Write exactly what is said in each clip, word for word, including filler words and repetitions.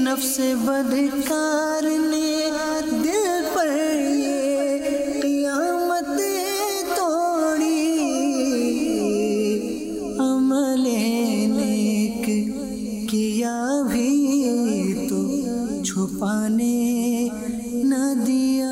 نفس بدکار نے دل پر یہ قیامت توڑی، عمل نیک کیا بھی تو چھپانے نہ دیا۔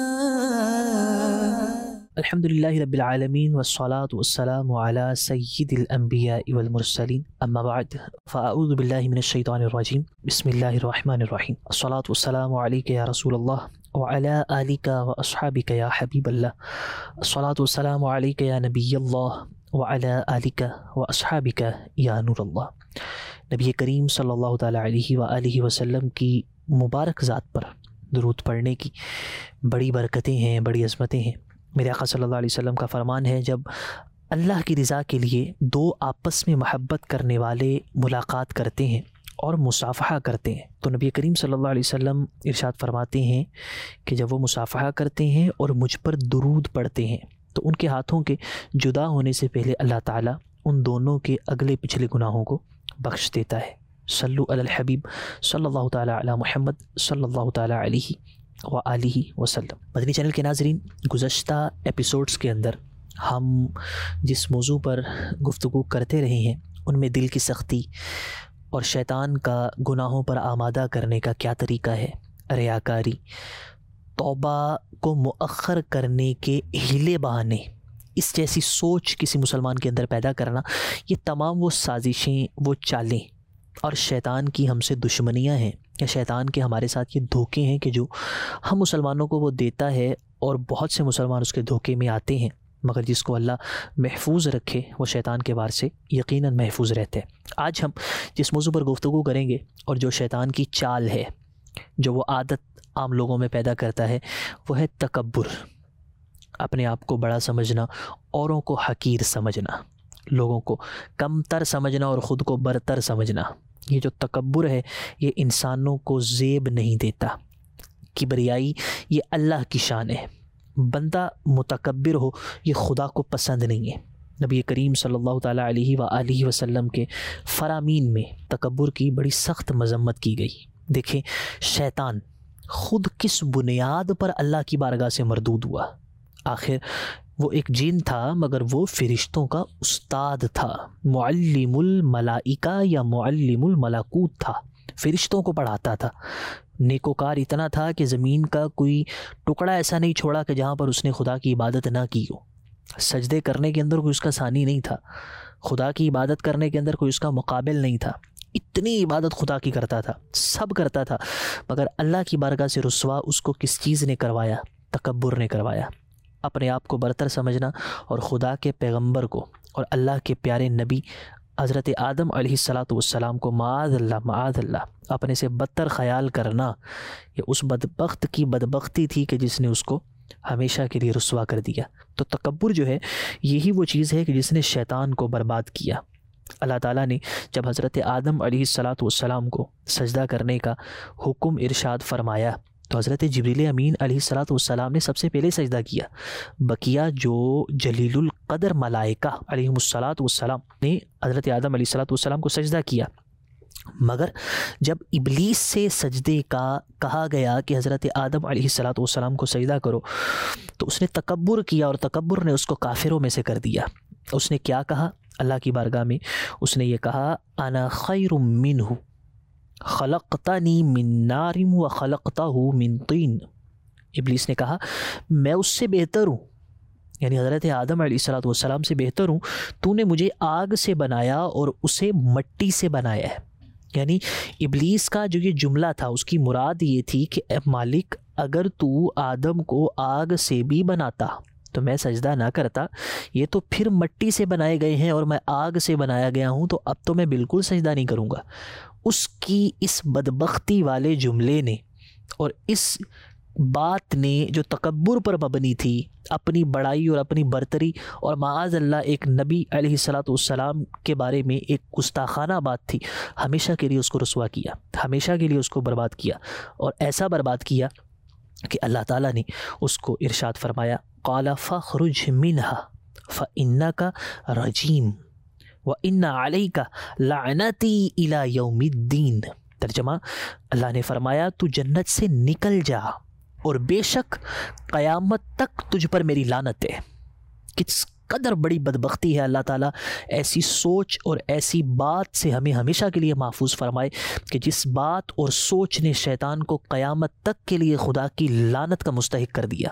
الحمدللہ رب العالمین والصلاة والسلام علی سید الانبیاء والمرسلین، اما بعد فاعوذ باللہ من الشیطان الرجیم، بسم اللہ الرحمن الرحیم۔ الصلاة والسلام علیک یا رسول اللہ وعلی آلک واصحابک یا حبیب اللہ، الصلاة والسلام علیک یا نبی اللہ وعلی آلک واصحابک یا نور اللہ۔ نبی کریم صلی اللہ تعالیٰ علیہ وآلہ وسلم کی مبارک ذات پر درود پڑھنے کی بڑی برکتیں ہیں، بڑی عظمتیں ہیں۔ میرے آقا صلی اللہ علیہ وسلم کا فرمان ہے، جب اللہ کی رضا کے لیے دو آپس میں محبت کرنے والے ملاقات کرتے ہیں اور مصافحہ کرتے ہیں تو نبی کریم صلی اللہ علیہ وسلم ارشاد فرماتے ہیں کہ جب وہ مصافحہ کرتے ہیں اور مجھ پر درود پڑھتے ہیں تو ان کے ہاتھوں کے جدا ہونے سے پہلے اللہ تعالیٰ ان دونوں کے اگلے پچھلے گناہوں کو بخش دیتا ہے۔ صلو علی الحبیب صلی اللہ تعالیٰ علی محمد صلی اللہ تعالیٰ علیہ وآلہ وسلم۔ مدنی چینل کے ناظرین، گزشتہ ایپیسوڈز کے اندر ہم جس موضوع پر گفتگو کرتے رہے ہیں ان میں دل کی سختی اور شیطان کا گناہوں پر آمادہ کرنے کا کیا طریقہ ہے، ریاکاری، توبہ کو مؤخر کرنے کے ہیلے بہانے، اس جیسی سوچ کسی مسلمان کے اندر پیدا کرنا، یہ تمام وہ سازشیں، وہ چالیں اور شیطان کی ہم سے دشمنیاں ہیں یا شیطان کے ہمارے ساتھ یہ دھوکے ہیں کہ جو ہم مسلمانوں کو وہ دیتا ہے اور بہت سے مسلمان اس کے دھوکے میں آتے ہیں، مگر جس کو اللہ محفوظ رکھے وہ شیطان کے وار سے یقیناً محفوظ رہتے ہیں۔ آج ہم جس موضوع پر گفتگو کریں گے اور جو شیطان کی چال ہے، جو وہ عادت عام لوگوں میں پیدا کرتا ہے، وہ ہے تکبر، اپنے آپ کو بڑا سمجھنا، اوروں کو حقیر سمجھنا، لوگوں کو کم تر سمجھنا اور خود کو برتر سمجھنا۔ یہ جو تکبر ہے یہ انسانوں کو زیب نہیں دیتا۔ کبریائی یہ اللہ کی شان ہے، بندہ متکبر ہو یہ خدا کو پسند نہیں ہے۔ نبی کریم صلی اللہ تعالیٰ علیہ وآلہ وسلم کے فرامین میں تکبر کی بڑی سخت مذمت کی گئی۔ دیکھیں شیطان خود کس بنیاد پر اللہ کی بارگاہ سے مردود ہوا۔ آخر وہ ایک جن تھا مگر وہ فرشتوں کا استاد تھا، معلم الملائکہ یا معلم الملکوت تھا، فرشتوں کو پڑھاتا تھا، نیکوکار اتنا تھا کہ زمین کا کوئی ٹکڑا ایسا نہیں چھوڑا کہ جہاں پر اس نے خدا کی عبادت نہ کی ہو۔ سجدے کرنے کے اندر کوئی اس کا ثانی نہیں تھا، خدا کی عبادت کرنے کے اندر کوئی اس کا مقابل نہیں تھا، اتنی عبادت خدا کی کرتا تھا، سب کرتا تھا، مگر اللہ کی بارگاہ سے رسوا اس کو کس چیز نے کروایا؟ تکبر نے کروایا۔ اپنے آپ کو برتر سمجھنا اور خدا کے پیغمبر کو اور اللہ کے پیارے نبی حضرت آدم علیہ الصلاۃ والسلام کو معاذ اللہ معاذ اللہ اپنے سے بدتر خیال کرنا، یہ اس بدبخت کی بدبختی تھی کہ جس نے اس کو ہمیشہ کے لیے رسوا کر دیا۔ تو تکبر جو ہے یہی وہ چیز ہے کہ جس نے شیطان کو برباد کیا۔ اللہ تعالیٰ نے جب حضرت آدم علیہ الصلاۃ والسلام کو سجدہ کرنے کا حکم ارشاد فرمایا تو حضرت جبریل امین علیہ الصلاۃ والسلام نے سب سے پہلے سجدہ کیا۔ بقیہ جو جلیل القدر ملائکہ علیہم الصلاۃ والسلام نے حضرت آدم علیہ الصلاۃ والسلام کو سجدہ کیا، مگر جب ابلیس سے سجدے کا کہا گیا کہ حضرت آدم علیہ الصلاۃ والسلام کو سجدہ کرو تو اس نے تکبر کیا اور تکبر نے اس کو کافروں میں سے کر دیا۔ اس نے کیا کہا اللہ کی بارگاہ میں؟ اس نے یہ کہا انا خیر منہ خلقتنی من نار و خلقتہ من طین۔ ابلیس نے کہا میں اس سے بہتر ہوں، یعنی حضرت آدم علیہ الصلاۃ والسلام سے بہتر ہوں، تو نے مجھے آگ سے بنایا اور اسے مٹی سے بنایا ہے۔ یعنی ابلیس کا جو یہ جملہ تھا اس کی مراد یہ تھی کہ اے مالک اگر تو آدم کو آگ سے بھی بناتا تو میں سجدہ نہ کرتا، یہ تو پھر مٹی سے بنائے گئے ہیں اور میں آگ سے بنایا گیا ہوں تو اب تو میں بالکل سجدہ نہیں کروں گا۔ اس کی اس بدبختی والے جملے نے اور اس بات نے جو تکبر پر مبنی تھی، اپنی بڑائی اور اپنی برتری اور معاذ اللہ ایک نبی علیہ الصلاۃ والسلام کے بارے میں ایک گستاخانہ بات تھی، ہمیشہ کے لیے اس کو رسوا کیا، ہمیشہ کے لیے اس کو برباد کیا، اور ایسا برباد کیا کہ اللہ تعالیٰ نے اس کو ارشاد فرمایا قال فاخرج منها فإنك رجیم وإن عليك لعنتی إلى يوم الدین۔ ترجمہ، اللہ نے فرمایا تو جنت سے نکل جا اور بے شک قیامت تک تجھ پر میری لعنت ہے۔ کس قدر بڑی بدبختی ہے، اللہ تعالیٰ ایسی سوچ اور ایسی بات سے ہمیں ہمیشہ کے لیے محفوظ فرمائے کہ جس بات اور سوچ نے شیطان کو قیامت تک کے لیے خدا کی لعنت کا مستحق کر دیا،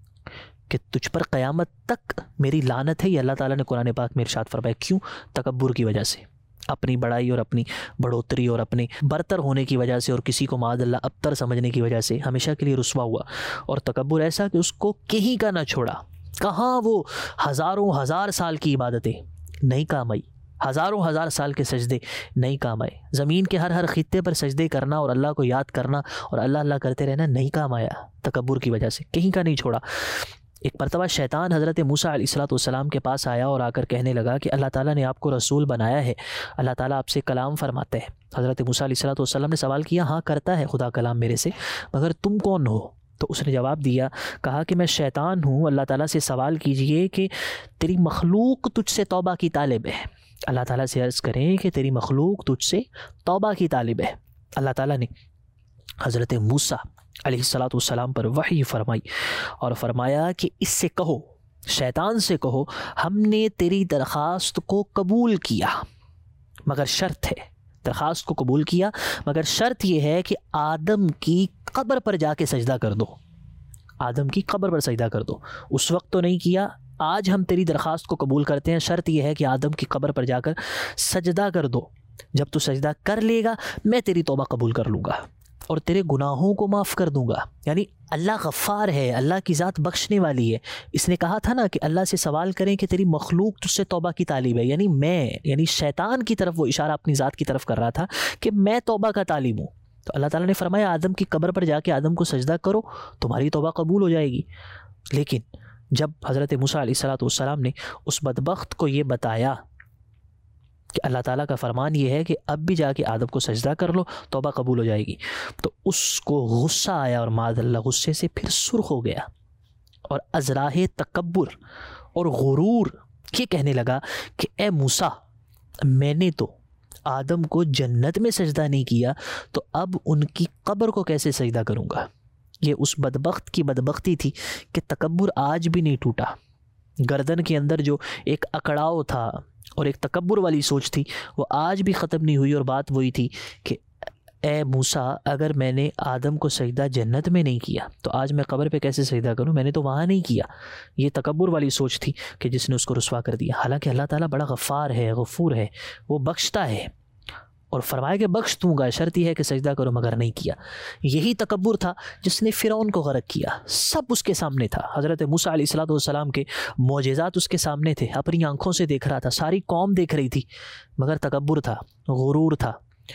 کہ تجھ پر قیامت تک میری لعنت ہے۔ یہ اللہ تعالیٰ نے قرآن پاک میں ارشاد فرمایا۔ کیوں؟ تکبر کی وجہ سے، اپنی بڑائی اور اپنی بڑھوتری اور اپنے برتر ہونے کی وجہ سے، اور کسی کو معاذ اللہ ابتر سمجھنے کی وجہ سے ہمیشہ کے لیے رسوا ہوا، اور تکبر ایسا کہ اس کو کہیں کا نہ چھوڑا۔ کہاں وہ ہزاروں ہزار سال کی عبادتیں نہیں کام آئی، ہزاروں ہزار سال کے سجدے نہیں کام آئے، زمین کے ہر ہر خطے پر سجدے کرنا اور اللہ کو یاد کرنا اور اللہ اللہ کرتے رہنا نہیں کام آیا، تکبر کی وجہ سے کہیں کا نہیں چھوڑا۔ ایک مرتبہ شیطان حضرت موسیٰ علیہ الصلوۃ والسلام کے پاس آیا اور آ کر کہنے لگا کہ اللہ تعالیٰ نے آپ کو رسول بنایا ہے، اللہ تعالیٰ آپ سے کلام فرماتا ہے۔ حضرت موسیٰ علیہ الصلوۃ والسلام نے سوال کیا، ہاں کرتا ہے خدا کلام میرے سے، مگر تم کون ہو؟ تو اس نے جواب دیا، کہا کہ میں شیطان ہوں، اللہ تعالیٰ سے سوال کیجئے کہ تیری مخلوق تجھ سے توبہ کی طالب ہے۔ اللہ تعالیٰ سے عرض کریں کہ تیری مخلوق تجھ سے توبہ کی طالب ہے۔ اللہ تعالیٰ نے حضرت موسیٰ علیہ الصلوۃ والسلام پر وحی فرمائی اور فرمایا کہ اس سے کہو، شیطان سے کہو، ہم نے تیری درخواست کو قبول کیا مگر شرط ہے، درخواست کو قبول کیا مگر شرط یہ ہے کہ آدم کی قبر پر جا کے سجدہ کر دو، آدم کی قبر پر سجدہ کر دو۔ اس وقت تو نہیں کیا، آج ہم تیری درخواست کو قبول کرتے ہیں، شرط یہ ہے کہ آدم کی قبر پر جا کر سجدہ کر دو۔ جب تو سجدہ کر لے گا میں تیری توبہ قبول کر لوں گا اور تیرے گناہوں کو معاف کر دوں گا۔ یعنی اللہ غفار ہے، اللہ کی ذات بخشنے والی ہے۔ اس نے کہا تھا نا کہ اللہ سے سوال کریں کہ تیری مخلوق تجھ سے توبہ کی طالب ہے، یعنی میں، یعنی شیطان کی طرف وہ اشارہ اپنی ذات کی طرف کر رہا تھا کہ میں توبہ کا طالب ہوں۔ تو اللہ تعالیٰ نے فرمایا آدم کی قبر پر جا کے آدم کو سجدہ کرو، تمہاری توبہ قبول ہو جائے گی۔ لیکن جب حضرت موسیٰ علیہ الصلوۃ والسلام نے اس بدبخت کو یہ بتایا کہ اللہ تعالیٰ کا فرمان یہ ہے کہ اب بھی جا کے آدم کو سجدہ کر لو، توبہ قبول ہو جائے گی، تو اس کو غصہ آیا اور معاذ اللہ غصے سے پھر سرخ ہو گیا اور ازراہ تکبر اور غرور یہ کہنے لگا کہ اے موسیٰ، میں نے تو آدم کو جنت میں سجدہ نہیں کیا، تو اب ان کی قبر کو کیسے سجدہ کروں گا؟ یہ اس بدبخت کی بدبختی تھی کہ تکبر آج بھی نہیں ٹوٹا۔ گردن کے اندر جو ایک اکڑاؤ تھا اور ایک تکبر والی سوچ تھی وہ آج بھی ختم نہیں ہوئی، اور بات وہی تھی کہ اے موسیٰ، اگر میں نے آدم کو سجدہ جنت میں نہیں کیا تو آج میں قبر پہ کیسے سجدہ کروں؟ میں نے تو وہاں نہیں کیا۔ یہ تکبر والی سوچ تھی کہ جس نے اس کو رسوا کر دیا۔ حالانکہ اللہ تعالیٰ بڑا غفار ہے، غفور ہے، وہ بخشتا ہے، اور فرمایا کہ بخش دوں گا، شرط یہ ہے کہ سجدہ کرو، مگر نہیں کیا۔ یہی تکبر تھا جس نے فرعون کو غرق کیا، سب اس کے سامنے تھا۔ حضرت موسیٰ علیہ الصلوۃ والسلام کے معجزات اس کے سامنے تھے، اپنی آنکھوں سے دیکھ رہا تھا، ساری قوم دیکھ رہی تھی، مگر تکبر تھا، غرور تھا،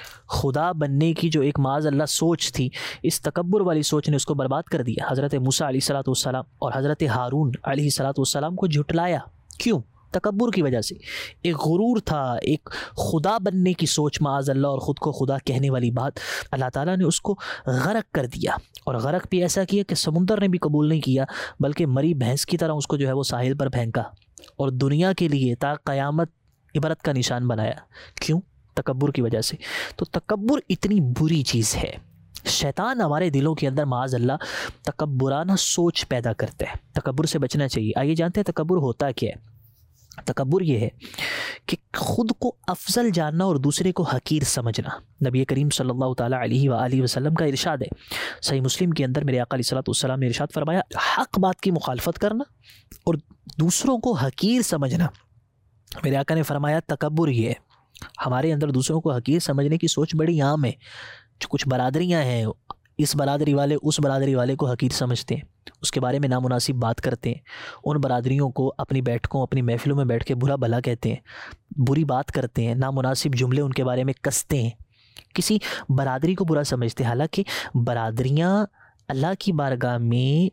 خدا بننے کی جو ایک معاذ اللہ سوچ تھی، اس تکبر والی سوچ نے اس کو برباد کر دیا۔ حضرت موسیٰ علیہ الصلوۃ والسلام اور حضرت ہارون علیہ الصلوۃ والسلام کو جھٹلایا، کیوں؟ تکبر کی وجہ سے۔ ایک غرور تھا، ایک خدا بننے کی سوچ معاذ اللہ، اور خود کو خدا کہنے والی بات، اللہ تعالیٰ نے اس کو غرق کر دیا، اور غرق بھی ایسا کیا کہ سمندر نے بھی قبول نہیں کیا، بلکہ مری بھینس کی طرح اس کو جو ہے وہ ساحل پر پھینکا، اور دنیا کے لیے تا قیامت عبرت کا نشان بنایا۔ کیوں؟ تکبر کی وجہ سے۔ تو تکبر اتنی بری چیز ہے، شیطان ہمارے دلوں کے اندر معاذ اللہ تکبرانہ سوچ پیدا کرتا ہے، تکبر سے بچنا چاہیے۔ آئیے جانتے ہیں تکبر ہوتا کیا ہے۔ تکبر یہ ہے کہ خود کو افضل جاننا اور دوسرے کو حقیر سمجھنا۔ نبی کریم صلی اللہ تعالیٰ علیہ وآلہ وسلم کا ارشاد ہے، صحیح مسلم کے اندر میرے آقا علیہ الصلوۃ والسلام نے ارشاد فرمایا، حق بات کی مخالفت کرنا اور دوسروں کو حقیر سمجھنا۔ میرے آقا نے فرمایا تکبر یہ ہے، ہمارے اندر دوسروں کو حقیر سمجھنے کی سوچ بڑی عام ہے۔ جو کچھ برادریاں ہیں، اس برادری والے اس برادری والے کو حقیر سمجھتے ہیں، اس کے بارے میں نامناسب بات کرتے ہیں، ان برادریوں کو اپنی بیٹھکوں اپنی محفلوں میں بیٹھ کے برا بھلا کہتے ہیں، بری بات کرتے ہیں، نامناسب جملے ان کے بارے میں کستے ہیں، کسی برادری کو برا سمجھتے ہیں۔ حالانکہ برادریاں اللہ کی بارگاہ میں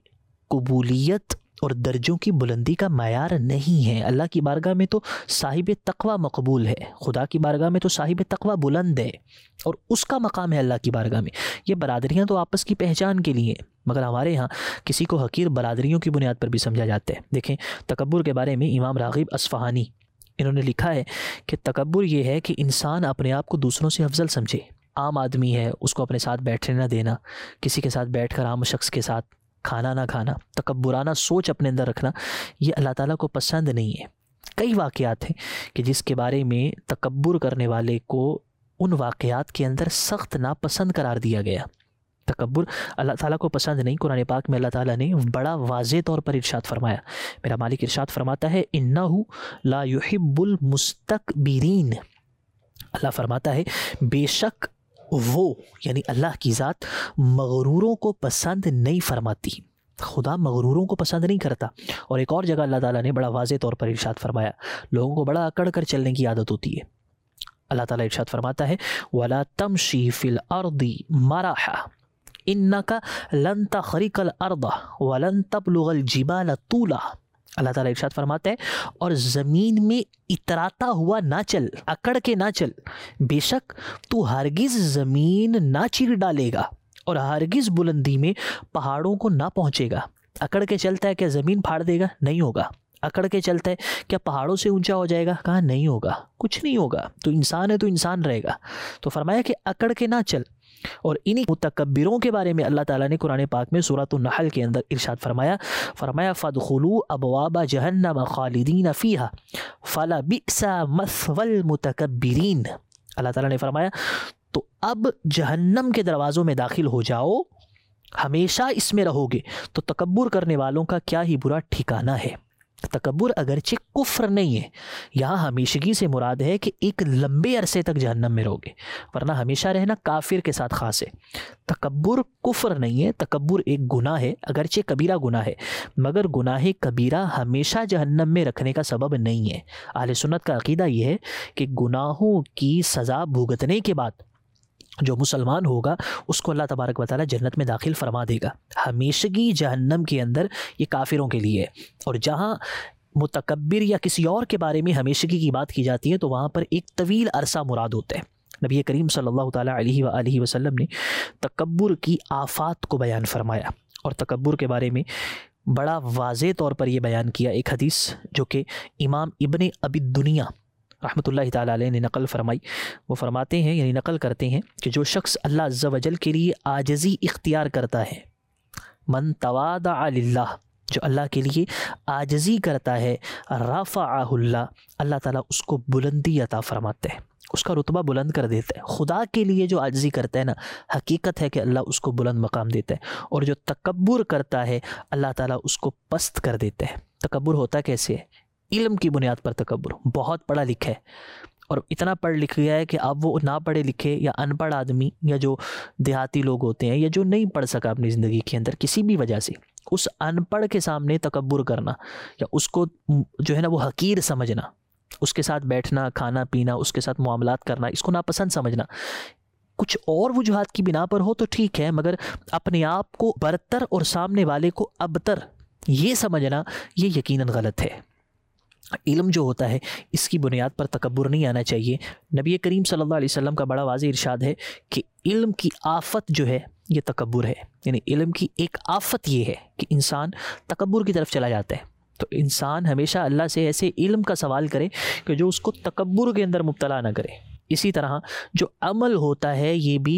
قبولیت اور درجوں کی بلندی کا معیار نہیں ہے۔ اللہ کی بارگاہ میں تو صاحب تقوی مقبول ہے، خدا کی بارگاہ میں تو صاحب تقوی بلند ہے، اور اس کا مقام ہے اللہ کی بارگاہ میں۔ یہ برادریاں تو آپس کی پہچان کے لیے، مگر ہمارے ہاں کسی کو حقیر برادریوں کی بنیاد پر بھی سمجھا جاتا ہے۔ دیکھیں تکبر کے بارے میں امام راغب اصفہانی انہوں نے لکھا ہے کہ تکبر یہ ہے کہ انسان اپنے آپ کو دوسروں سے افضل سمجھے، عام آدمی ہے اس کو اپنے ساتھ بیٹھنے نہ دینا، کسی کے ساتھ بیٹھ کر عام شخص کے ساتھ کھانا نہ کھانا، تکبرانہ سوچ اپنے اندر رکھنا، یہ اللہ تعالیٰ کو پسند نہیں ہے۔ کئی واقعات ہیں کہ جس کے بارے میں تکبر کرنے والے کو ان واقعات کے اندر سخت ناپسند قرار دیا گیا۔ تکبر اللہ تعالیٰ کو پسند نہیں۔ قرآن پاک میں اللہ تعالیٰ نے بڑا واضح طور پر ارشاد فرمایا، میرا مالک ارشاد فرماتا ہے اِنَّهُ لَا يُحِبُّ الْمُسْتَكْبِرِينَ، اللہ فرماتا ہے بے شک وہ یعنی اللہ کی ذات مغروروں کو پسند نہیں فرماتی، خدا مغروروں کو پسند نہیں کرتا۔ اور ایک اور جگہ اللہ تعالیٰ نے بڑا واضح طور پر ارشاد فرمایا، لوگوں کو بڑا اکڑ کر چلنے کی عادت ہوتی ہے۔ اللہ تعالیٰ ارشاد فرماتا ہے وَلَا تَمْشِي فِي الْأَرْضِ مَرَحًا إِنَّكَ لَن تَخْرِقَ الْأَرْضَ وَلَن تَبْلُغَ الْجِبَالَ طُولًا، اللہ تعالیٰ ارشاد فرماتا ہے اور زمین میں اتراتا ہوا نہ چل، اکڑ کے نہ چل، بے شک تو ہرگز زمین نہ چیر ڈالے گا اور ہرگز بلندی میں پہاڑوں کو نہ پہنچے گا۔ اکڑ کے چلتا ہے کیا زمین پھاڑ دے گا؟ نہیں ہوگا۔ اکڑ کے چلتا ہے کیا پہاڑوں سے اونچا ہو جائے گا؟ کہا نہیں ہوگا، کچھ نہیں ہوگا، تو انسان ہے تو انسان رہے گا۔ تو فرمایا کہ اکڑ کے نہ چل۔ اور انہی متکبروں کے بارے میں اللہ تعالیٰ نے قرآن پاک میں سورۃ النحل کے اندر ارشاد فرمایا فرمایا فَادْخُلُوا أَبْوَابَ جَهَنَّمَ خَالِدِينَ فِيهَا فَلَبِئْسَ مَثْوَى الْمُتَكَبِّرِينَ، اللہ تعالیٰ نے فرمایا تو اب جہنم کے دروازوں میں داخل ہو جاؤ، ہمیشہ اس میں رہو گے، تو تکبر کرنے والوں کا کیا ہی برا ٹھکانہ ہے۔ تکبر اگرچہ کفر نہیں ہے، یہاں ہمیشگی سے مراد ہے کہ ایک لمبے عرصے تک جہنم میں رہو گے، ورنہ ہمیشہ رہنا کافر کے ساتھ خاص ہے۔ تکبر کفر نہیں ہے، تکبر ایک گناہ ہے، اگرچہ کبیرہ گناہ ہے، مگر گناہ کبیرہ ہمیشہ جہنم میں رکھنے کا سبب نہیں ہے۔ اہل سنت کا عقیدہ یہ ہے کہ گناہوں کی سزا بھگتنے کے بعد جو مسلمان ہوگا اس کو اللہ تبارک و تعالیٰ جنت میں داخل فرما دے گا۔ ہمیشگی جہنم کے اندر یہ کافروں کے لیے ہے، اور جہاں متکبر یا کسی اور کے بارے میں ہمیشگی کی بات کی جاتی ہے تو وہاں پر ایک طویل عرصہ مراد ہوتا ہے۔ نبی کریم صلی اللہ تعالیٰ علیہ وآلہ وسلم نے تکبر کی آفات کو بیان فرمایا اور تکبر کے بارے میں بڑا واضح طور پر یہ بیان کیا۔ ایک حدیث جو کہ امام ابن ابی الدنیا رحمۃ اللہ تعالیٰ علیہ نے نقل فرمائی، وہ فرماتے ہیں یعنی نقل کرتے ہیں کہ جو شخص اللہ عز و جل کے لیے عاجزی اختیار کرتا ہے، من تواضع للہ، جو اللہ کے لیے عاجزی کرتا ہے، رفعہ اللہ، اللہ تعالیٰ اس کو بلندی عطا فرماتے ہیں، اس کا رتبہ بلند کر دیتا ہے۔ خدا کے لیے جو عاجزی کرتا ہے نا، حقیقت ہے کہ اللہ اس کو بلند مقام دیتا ہے، اور جو تکبر کرتا ہے اللہ تعالیٰ اس کو پست کر دیتا ہے۔ تکبر ہوتا کیسے ہے؟ علم کی بنیاد پر تکبر، بہت پڑھا لکھا ہے اور اتنا پڑھ لکھ گیا ہے کہ اب وہ نہ پڑھے لکھے یا ان پڑھ آدمی یا جو دیہاتی لوگ ہوتے ہیں یا جو نہیں پڑھ سکا اپنی زندگی کے اندر کسی بھی وجہ سے، اس ان پڑھ کے سامنے تکبر کرنا یا اس کو جو ہے نا وہ حقیر سمجھنا، اس کے ساتھ بیٹھنا، کھانا پینا، اس کے ساتھ معاملات کرنا، اس کو ناپسند سمجھنا، کچھ اور وجوہات کی بنا پر ہو تو ٹھیک ہے، مگر اپنے آپ کو برتر اور سامنے والے کو ابتر یہ سمجھنا یہ یقیناً غلط ہے۔ علم جو ہوتا ہے اس کی بنیاد پر تکبر نہیں آنا چاہیے۔ نبی کریم صلی اللہ علیہ وسلم کا بڑا واضح ارشاد ہے کہ علم کی آفت جو ہے یہ تکبر ہے، یعنی علم کی ایک آفت یہ ہے کہ انسان تکبر کی طرف چلا جاتا ہے۔ تو انسان ہمیشہ اللہ سے ایسے علم کا سوال کرے کہ جو اس کو تکبر کے اندر مبتلا نہ کرے۔ اسی طرح جو عمل ہوتا ہے یہ بھی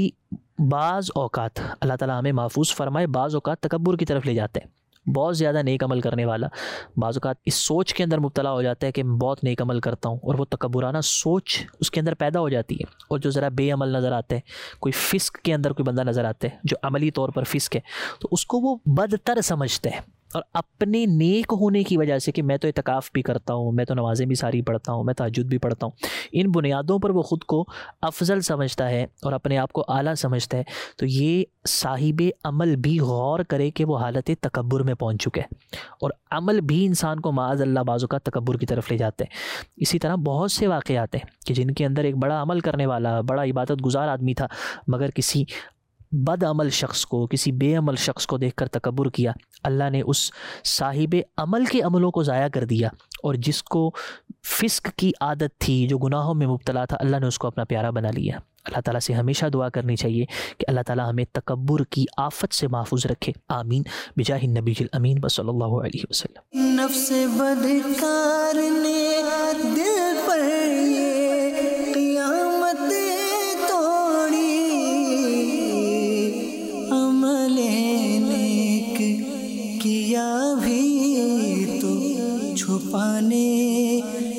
بعض اوقات اللہ تعالیٰ ہمیں محفوظ فرمائے، بعض اوقات تکبر کی طرف لے جاتے ہیں۔ بہت زیادہ نیک عمل کرنے والا بعض اوقات اس سوچ کے اندر مبتلا ہو جاتا ہے کہ میں بہت نیک عمل کرتا ہوں، اور وہ تکبرانہ سوچ اس کے اندر پیدا ہو جاتی ہے، اور جو ذرا بے عمل نظر آتا ہے، کوئی فسق کے اندر کوئی بندہ نظر آتا ہے جو عملی طور پر فسق ہے، تو اس کو وہ بدتر سمجھتا ہے، اور اپنے نیک ہونے کی وجہ سے کہ میں تو اعتکاف بھی کرتا ہوں، میں تو نمازیں بھی ساری پڑھتا ہوں، میں تہجد بھی پڑھتا ہوں، ان بنیادوں پر وہ خود کو افضل سمجھتا ہے اور اپنے آپ کو اعلیٰ سمجھتا ہے، تو یہ صاحب عمل بھی غور کرے کہ وہ حالت تکبر میں پہنچ چکا ہے، اور عمل بھی انسان کو معاذ اللہ بعض اوقات تکبر کی طرف لے جاتا ہے۔ اسی طرح بہت سے واقعات ہیں کہ جن کے اندر ایک بڑا عمل کرنے والا بڑا عبادت گزار آدمی تھا، مگر کسی بد عمل شخص کو، کسی بے عمل شخص کو دیکھ کر تکبر کیا، اللہ نے اس صاحب عمل کے عملوں کو ضائع کر دیا، اور جس کو فسق کی عادت تھی، جو گناہوں میں مبتلا تھا، اللہ نے اس کو اپنا پیارا بنا لیا۔ اللہ تعالیٰ سے ہمیشہ دعا کرنی چاہیے کہ اللہ تعالیٰ ہمیں تکبر کی آفت سے محفوظ رکھے، آمین بجاہ النبی الامین صلی اللہ علیہ وسلم۔ نفس بدکار نے دل پر یہ قیامت توڑی، پانے